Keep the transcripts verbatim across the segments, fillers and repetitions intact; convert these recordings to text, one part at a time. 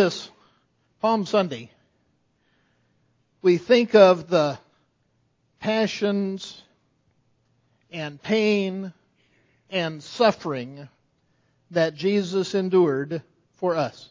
This Palm Sunday, we think of the passions and pain and suffering that Jesus endured for us.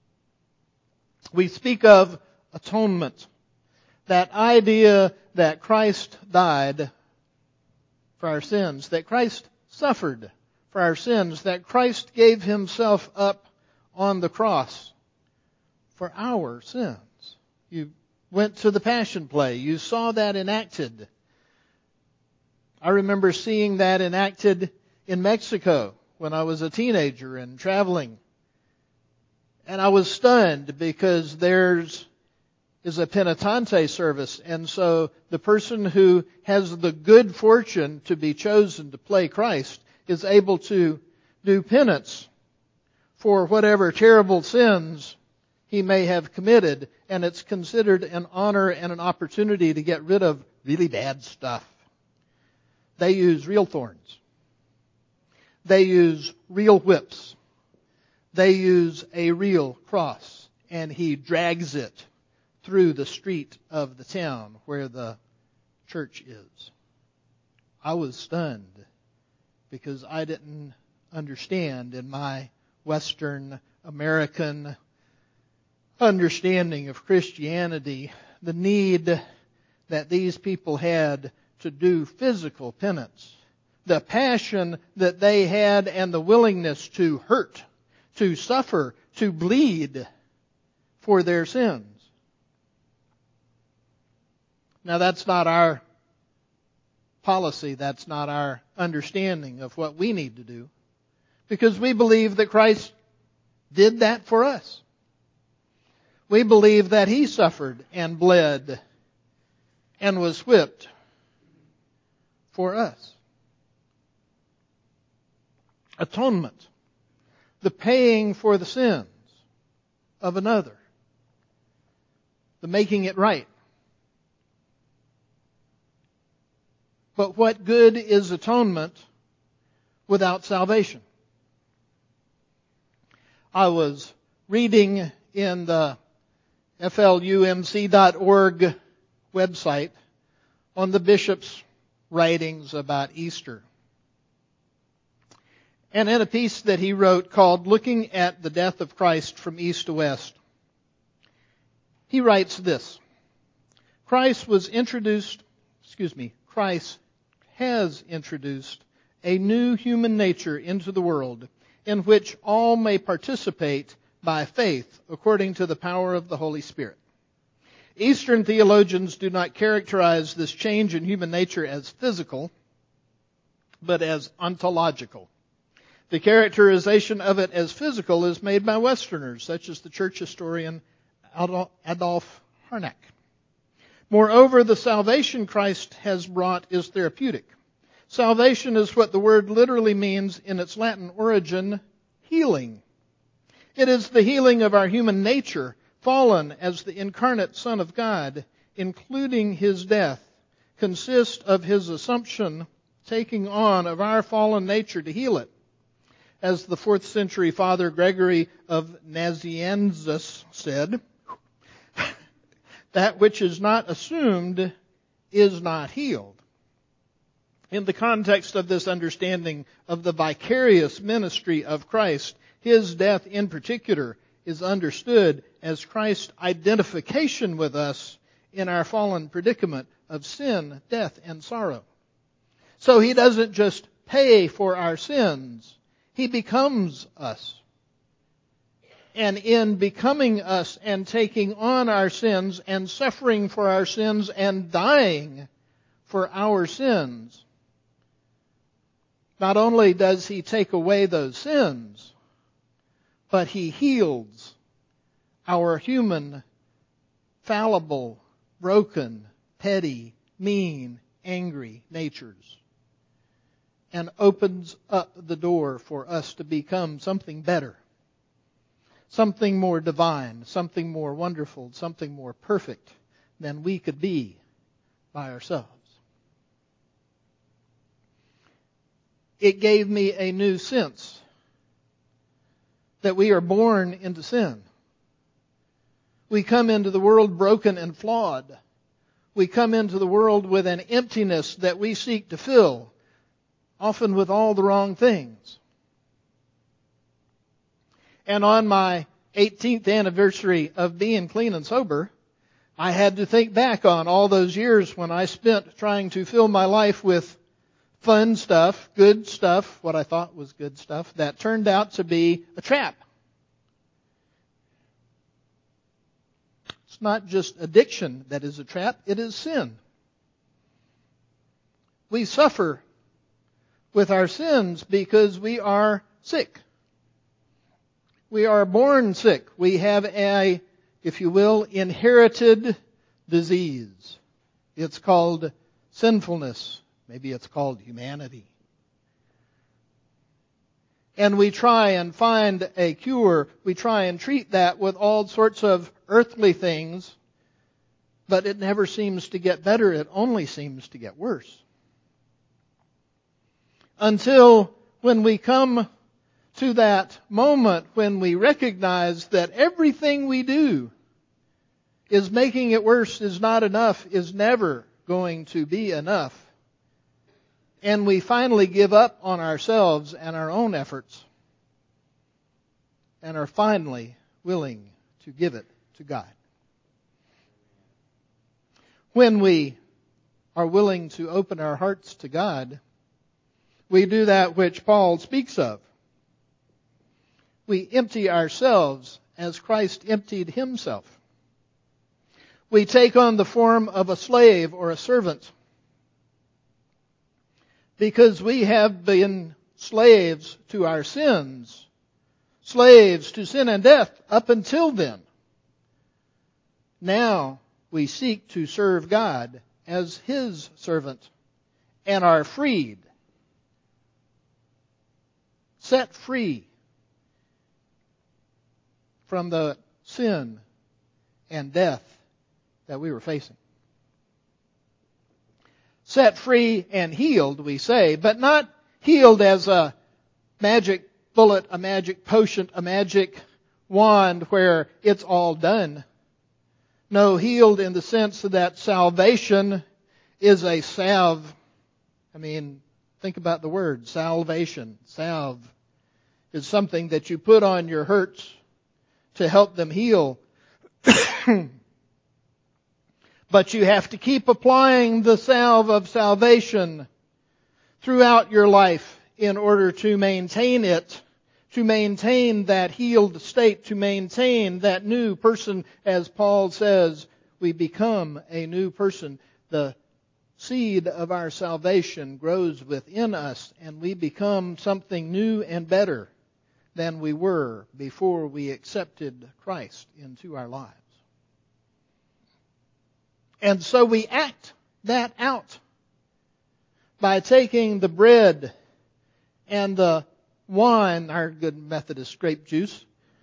We speak of atonement, that idea that Christ died for our sins, that Christ suffered for our sins, that Christ gave himself up on the cross for our sins. You went to the Passion Play. You saw that enacted. I remember seeing that enacted in Mexico when I was a teenager and traveling. And I was stunned because there's is a penitente service. And so the person who has the good fortune to be chosen to play Christ is able to do penance for whatever terrible sins he may have committed, and it's considered an honor and an opportunity to get rid of really bad stuff. They use real thorns. They use real whips. They use a real cross, and he drags it through the street of the town where the church is. I was stunned because I didn't understand in my Western American understanding of Christianity the need that these people had to do physical penance, the passion that they had and the willingness to hurt, to suffer, to bleed for their sins. Now that's not our policy, that's not our understanding of what we need to do, because we believe that Christ did that for us. We believe that he suffered and bled and was whipped for us. Atonement, the paying for the sins of another, the making it right. But what good is atonement without salvation? I was reading in the F L U M C dot org website on the bishop's writings about Easter. And in a piece that he wrote called Looking at the Death of Christ from East to West, he writes this: Christ was introduced, excuse me, Christ has introduced a new human nature into the world in which all may participate by faith according to the power of the Holy Spirit. Eastern theologians do not characterize this change in human nature as physical, but as ontological. The characterization of it as physical is made by Westerners, such as the church historian Adolf Harnack. Moreover, the salvation Christ has brought is therapeutic. Salvation is what the word literally means in its Latin origin, healing. It is the healing of our human nature, fallen as the incarnate Son of God, including his death, consists of his assumption, taking on of our fallen nature to heal it. As the fourth century Father Gregory of Nazianzus said, that which is not assumed is not healed. In the context of this understanding of the vicarious ministry of Christ, his death in particular is understood as Christ's identification with us in our fallen predicament of sin, death, and sorrow. So he doesn't just pay for our sins, he becomes us. And in becoming us and taking on our sins and suffering for our sins and dying for our sins, not only does he take away those sins, but he heals our human, fallible, broken, petty, mean, angry natures, and opens up the door for us to become something better, something more divine, something more wonderful, something more perfect than we could be by ourselves. It gave me a new sense that we are born into sin. We come into the world broken and flawed. We come into the world with an emptiness that we seek to fill, often with all the wrong things. And on my eighteenth anniversary of being clean and sober, I had to think back on all those years when I spent trying to fill my life with fun stuff, good stuff, what I thought was good stuff, that turned out to be a trap. It's not just addiction that is a trap, it is sin. We suffer with our sins because we are sick. We are born sick. We have a, if you will, inherited disease. It's called sinfulness. Maybe it's called humanity. And we try and find a cure. We try and treat that with all sorts of earthly things, but it never seems to get better. It only seems to get worse. Until when we come to that moment when we recognize that everything we do is making it worse, is not enough, is never going to be enough. And we finally give up on ourselves and our own efforts and are finally willing to give it to God. When we are willing to open our hearts to God, we do that which Paul speaks of. We empty ourselves as Christ emptied himself. We take on the form of a slave or a servant because we have been slaves to our sins, slaves to sin and death up until then. Now we seek to serve God as His servant and are freed, set free from the sin and death that we were facing. Set free and healed, we say, but not healed as a magic bullet, a magic potion, a magic wand where it's all done. No, healed in the sense that salvation is a salve. I mean, think about the word, salvation. Salve is something that you put on your hurts to help them heal. But you have to keep applying the salve of salvation throughout your life in order to maintain it, to maintain that healed state, to maintain that new person. As Paul says, we become a new person. The seed of our salvation grows within us, and we become something new and better than we were before we accepted Christ into our lives. And so we act that out by taking the bread and the wine, our good Methodist grape juice,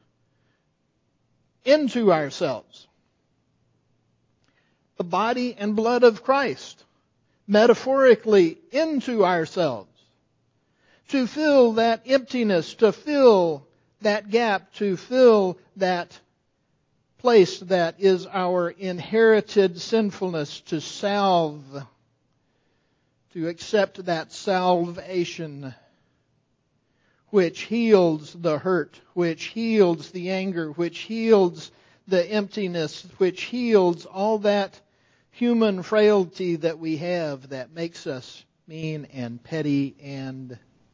into ourselves. The body and blood of Christ, metaphorically into ourselves, to fill that emptiness, to fill that gap, to fill that place that is our inherited sinfulness, to salve, to accept that salvation which heals the hurt, which heals the anger, which heals the emptiness, which heals all that human frailty that we have that makes us mean and petty and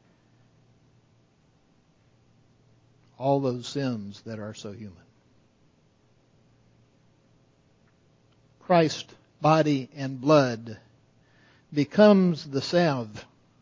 all those sins that are so human. Christ's body and blood becomes the salve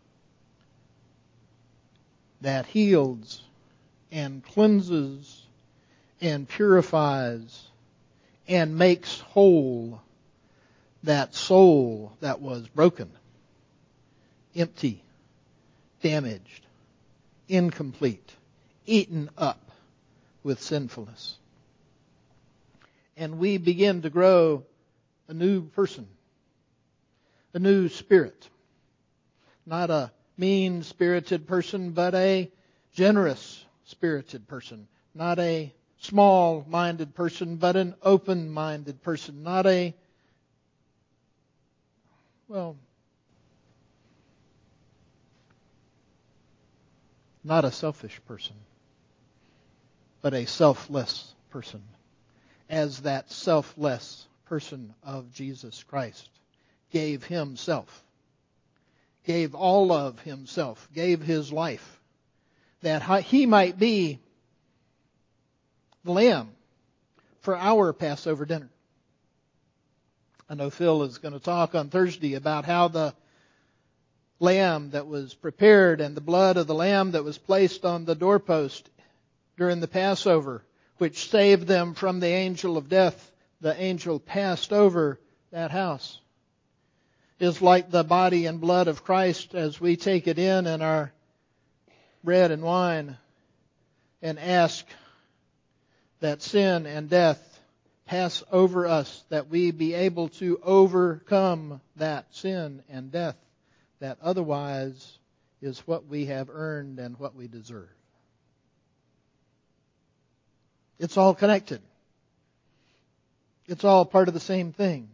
that heals and cleanses and purifies and makes whole that soul that was broken, empty, damaged, incomplete, eaten up with sinfulness. And we begin to grow a new person, a new spirit. Not a mean-spirited person, but a generous-spirited person. Not a small-minded person, but an open-minded person. Not a, well, not a selfish person, but a selfless person, as that selfless person of Jesus Christ gave himself, gave all of himself, gave his life, that he might be the lamb for our Passover dinner. I know Phil is going to talk on Thursday about how the lamb that was prepared and the blood of the lamb that was placed on the doorpost during the Passover, which saved them from the angel of death, the angel passed over that house, is like the body and blood of Christ as we take it in in our bread and wine and ask that sin and death pass over us, that we be able to overcome that sin and death that otherwise is what we have earned and what we deserve. It's all connected. It's all part of the same thing.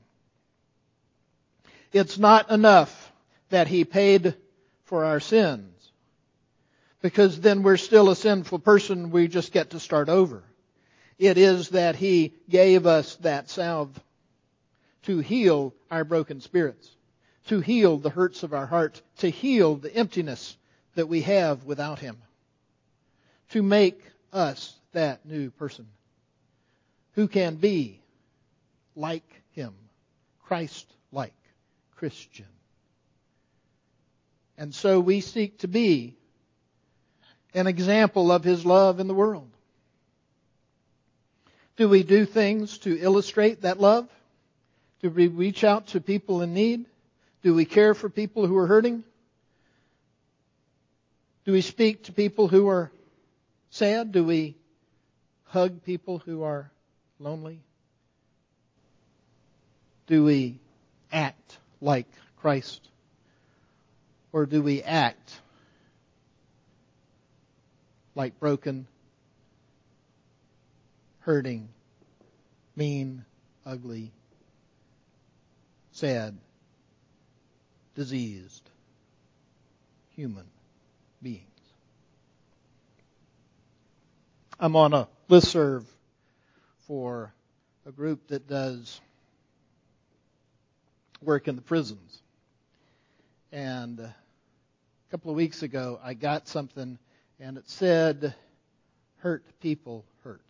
It's not enough that he paid for our sins, because then we're still a sinful person. We just get to start over. It is that he gave us that salve to heal our broken spirits, to heal the hurts of our heart, to heal the emptiness that we have without him, to make us that new person who can be like him, Christ-like Christian. And so we seek to be an example of his love in the world. Do we do things to illustrate that love? Do we reach out to people in need? Do we care for people who are hurting? Do we speak to people who are sad? Do we hug people who are lonely? Do we act like Christ? Or do we act like broken, hurting, mean, ugly, sad, diseased human beings? I'm on a listserv for a group that does work in the prisons. And a couple of weeks ago, I got something, and it said, "Hurt people hurt."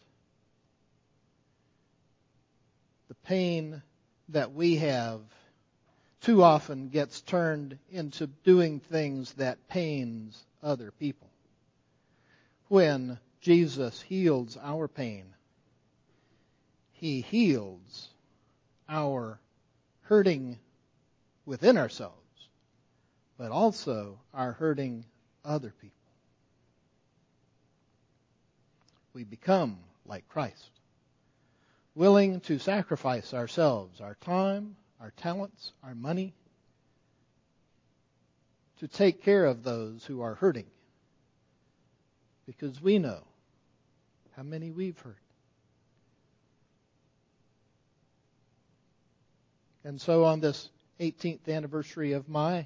The pain that we have too often gets turned into doing things that pains other people. When Jesus heals our pain, he heals our hurting within ourselves, but also our hurting other people. We become like Christ, willing to sacrifice ourselves, our time, our talents, our money, to take care of those who are hurting, because we know how many we've hurt. And so on this eighteenth anniversary of my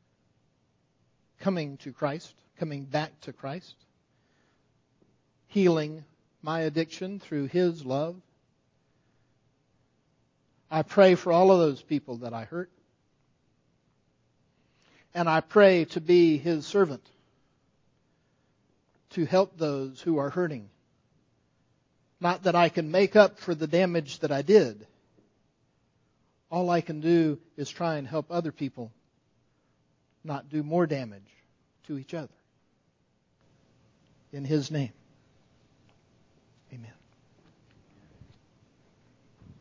coming to Christ, coming back to Christ, healing my addiction through his love, I pray for all of those people that I hurt. And I pray to be his servant, to help those who are hurting. Not that I can make up for the damage that I did. All I can do is try and help other people not do more damage to each other. In his name, amen.